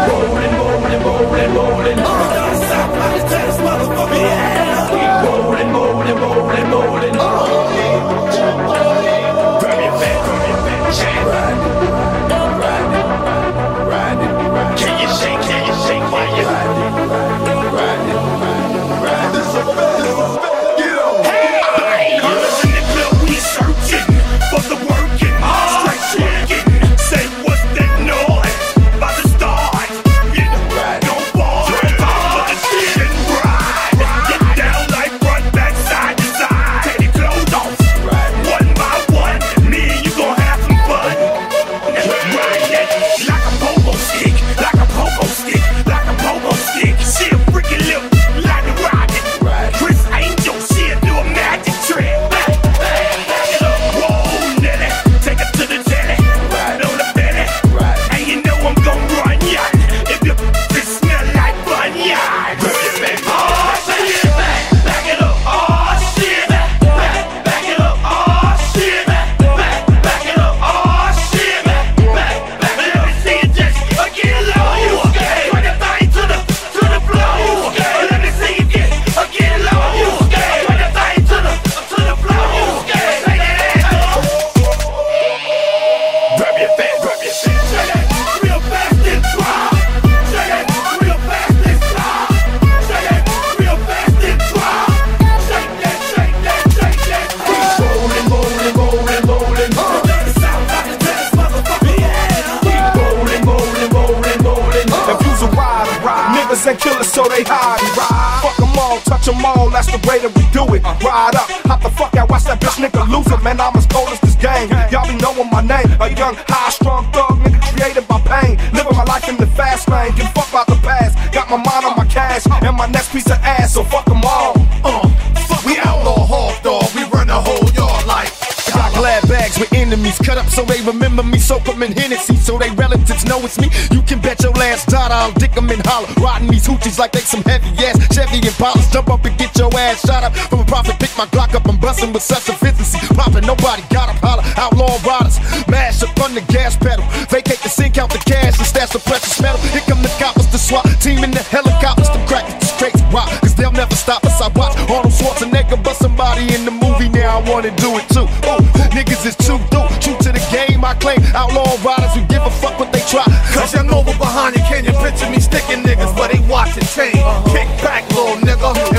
rolling, rolling, rolling, rolling. Stop like a test, motherfucker. Yeah. Keep rolling, rolling, rolling, rolling. Grab your back, jam. Ride it. Can you shake while you ride it. This is a bad, get on. Hey, I'm in the club, we searching for the working, straight shaking. Say what's that noise? About to start. Don't fall, for the shit and ride. Get down like front, back, side to side. Take your clothes off, one by one. Me and you gon' have some fun. Ride that like a pogo stick, like a pogo stick, like a pogo stick. She a freaking little like to ride it. Chris Angel, she'll do a magic trick. Back it up, whoa, Nelly. Take it to the telly, ride on the belly. And you know I'm gon' run ya. If your bitch smell like fun, yeah. Grab it back, oh shit, back it up, oh shit, back it up, oh shit, back it up, oh shit, back. Let me see you just get low, okay? Bring the thing to the floor, okay? Let me see you get low, okay? Bring the thing to the floor, okay? Take that ass up. Grab your fat, shake that real fast and drop. Shake that real fast and drop. Shake that real fast and drop. Shake that. Keep rolling, rolling. The South like a test, motherfucker. Yeah. Keep rolling. If you's a rider, niggas ain't killers, so they hide. Fuck them all, touch them all, that's the way that we do it. Ride up, hop the fuck out, watch that bitch nigga lose it. Man, I'm as cold as this game. Y'all be knowing my name. A young, high-strung thug nigga created by pain. Living my life in the fast lane, give fuck about the past. Got my mind on my cash and my next piece of ass, so fuck them all. We outlaw hog dog, we run the whole yard like. Got glad bags with enemies cut up so they remember me. Soak them in Hennessy so they relatives know it's me. You can bet your last dollar I'll dick them in holler. Riding these hoochies like they some heavy ass Chevy Impalas. Jump up and get your ass shot up from a profit. Pick my Glock up and bustin' with such efficiency. Poppin', nobody got up, holler. Outlaw riders, mash up on the gas pedal. Vacate the scene, count the cash and stash the precious metal. Here come the coppers, the SWAT team in the helicopters. Them crackers, the straights rock, cause they'll never stop us. I watch Arnold Schwarzenegger bust somebody in the movie. Now I wanna do it too. Oh, niggas is true to the game. I claim outlaw riders who give a fuck what they try. Cause young over behind you, can you picture me sticking niggas where they watching chain? Kick back, little nigga,